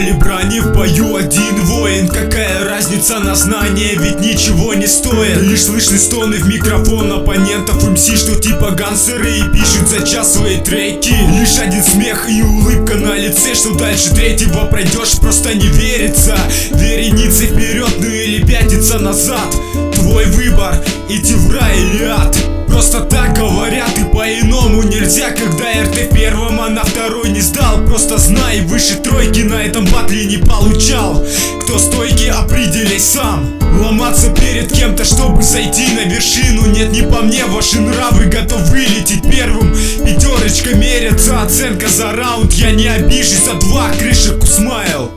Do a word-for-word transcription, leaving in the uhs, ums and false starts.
поле брани, в бою один воин. Какая разница на знание, ведь ничего не стоит. Лишь слышны стоны в микрофон оппонентов эм си, что типа гангстеры и пишут за час свои треки. Лишь один смех и улыбка на лице, что дальше третьего пройдешь, просто не верится. Вереницы вперед, ну или пятиться назад. Твой выбор, идти в рай или ад. Просто так говорят и по-иному нельзя. Когда эр тэ в первом, а на второй не сдал. Просто знай, выше тройки на этом батле не получал. Кто стойкий, определяй сам. Ломаться перед кем-то, чтобы зайти на вершину. Нет, не по мне, ваши нравы готов вылететь первым. Пятерочка мерится, оценка за раунд. Я не обижусь, за два крыша Кусмайл.